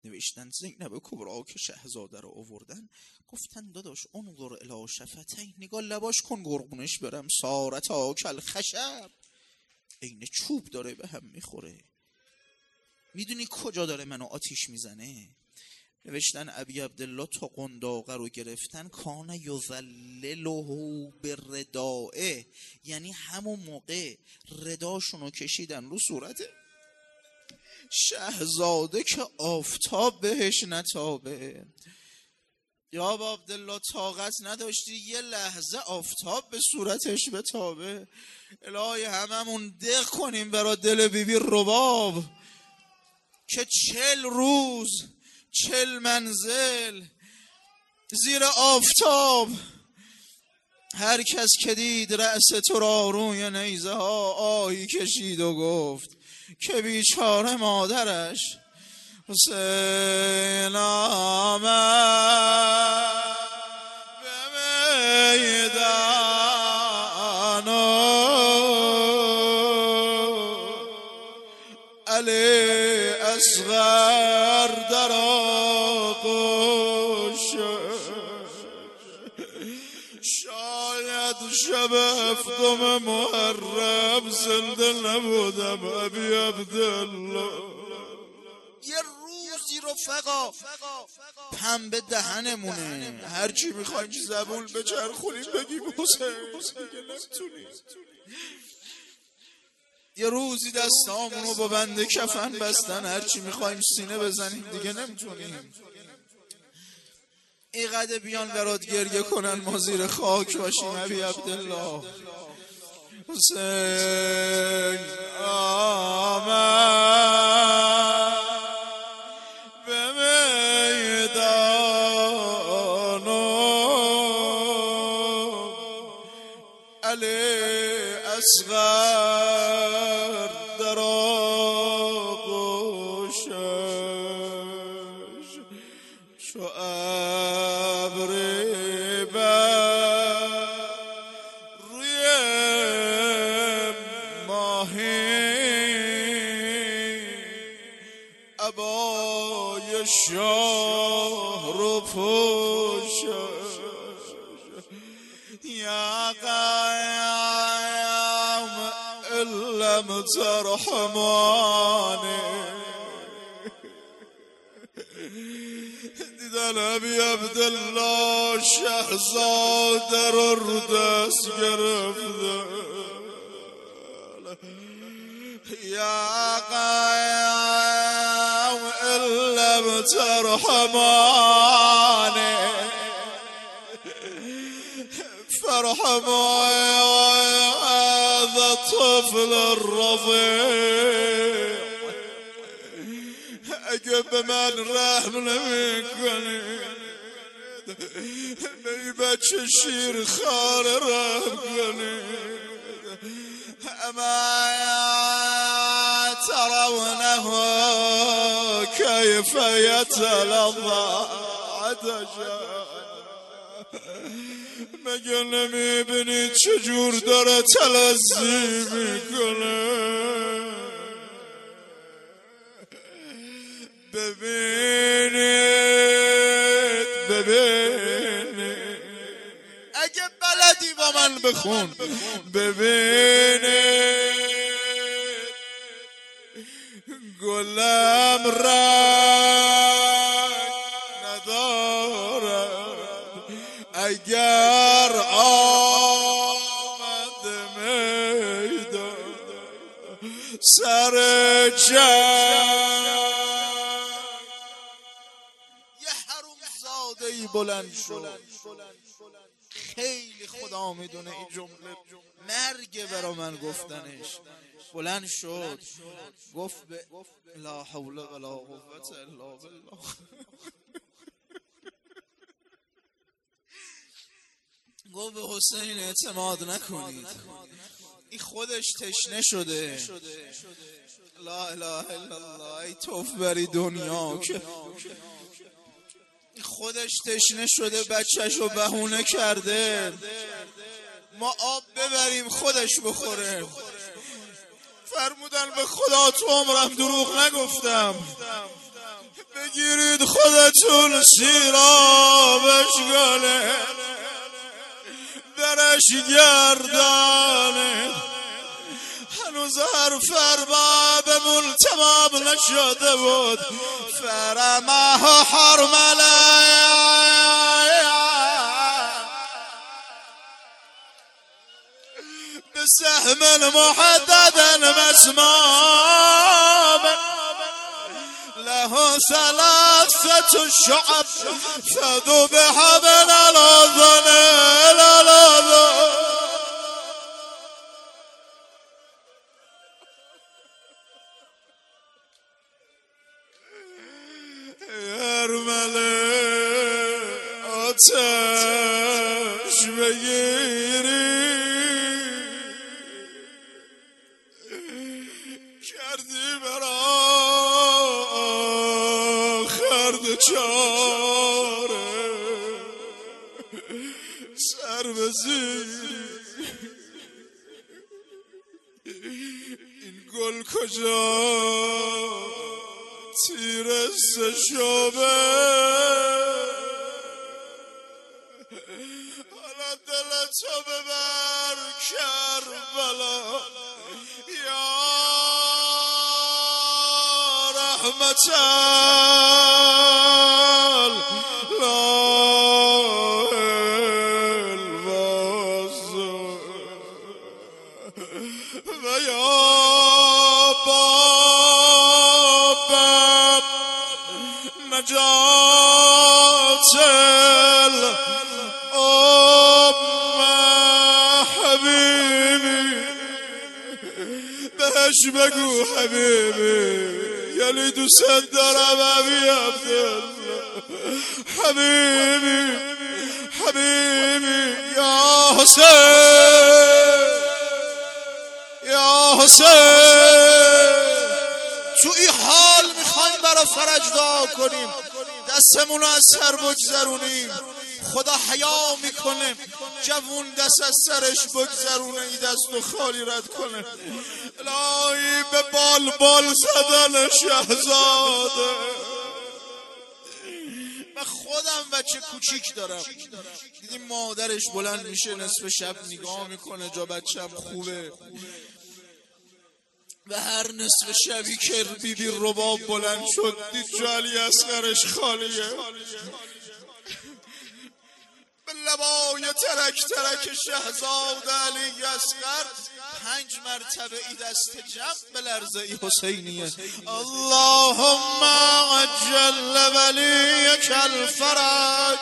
نوشتن زینب کبرا که شهزاده رو آوردن، گفتن داداش انظر الی شفتین، نگاه لباش کن قربونش برم، سارتا کل خشب، عین چوب داره به هم میخوره. میدونی کجا داره منو آتیش میزنه؟ نوشتن ابی عبدالله تا قنداقه رو گرفتن، کان یذلله بردائه، یعنی همون موقع رداشونو کشیدن رو صورت شهزاده که آفتاب بهش نتابه. یا ابا عبدالله طاقت نداشتی یه لحظه آفتاب به صورتش بتابه؟ الهی هممون دق کنیم برا دل بیبی رباب که 40 روز 40 منزل زیر آفتاب، هر کس که دید رأس تو را روی نیزه ها آهی کشید و گفت که بیچاره مادرش حسین آمد به میدان علی اصغر در آغوش، شاید شب 7 محرم زنده نبودم ابی عبدالله. یه روزی رفقا پنبه دهنمونه، هرچی میخوایم زبون بچرخونیم بگیم حسین، دیگه نمیتونیم. یه روزی دستامونو با بنده کفن بستن، هرچی میخوایم سینه بزنیم دیگه نمیتونیم. اینقدر بیان برات گریه کنن ما زیر خاک باشیم ابی عبدالله. حسین آمد به میدان علی اصغر در آغوشش، چو ابری بر روی ماهی، عبای شاه رو پوشش، یا قیام لم ترحمانی. دیدن ابی عبدالله شهزاده رو دست گرفته، یا قیام لم ترحمانی فرحموا هذا الطفل الرضيع. اگه به من رحم نمی کنید به این بچه شیر خار رحم کنید. اما ترونه کیف یتلظى عطشا، مگه نمیبینید چجور داره تلذی میکنه؟ ببینید اگه بلدی با من بخون، ببینید گلم رنگ ندارد، اگر آمد میدان سر جنگ. یه حرومزاده ای بلند شد، خیلی خدا میدونه این جمله مرگ برا من گفتنش. بلند شد گفت لا حول ولا قوة الا بالله. گفت به حسین اعتماد نکنید، این خودش تشنه شده. لا اله الا الله. ای توف بری دنیا که خودش تشنه شده، بچه‌شو بهونه کرده، ما آب ببریم خودش بخوره. فرمودن به خدا تو عمرم دروغ نگفتم، بگیرید خودتون سیرابش گله درش گردانه هنوز حرف اربابمون تمام نشده بود فرمه و حرمله بسهم محدد مسموم له ثلاثة شعب فذبح من الأذن إلى الأذن ارمله آتش بگیری کردی برا خرد چاره سر بزیر این گل کجا تیر شبه حالا دل تو ببر کربلا یا رحمت و یا نجات الأم حبیبی بهش بگو حبیبی یعنی دوست دارم ابی عبدالله حبیبی حبیبی یا حسین یا حسین تو این حال میخوایم برا فرج دعا کنیم دستمون رو از سر بگذرونیم خدا حیا میکنه جوون دست از سرش بگذرونه این دست رو خالی رد کنه الهی به بال بال زدن شهزاده من خودم بچه کوچیک دارم دیدیم مادرش بلند میشه نصف شب نگاه میکنه جا بچم خوبه و هر نصف شبی که بیبی رباب بلند شد دید جا علی اصغرش خالیه به لبای ترک ترک شهزاد علی اصغر 5 مرتبه ای دست جمع به لرزه ای حسینیه اللهم عجل ولیک الفرج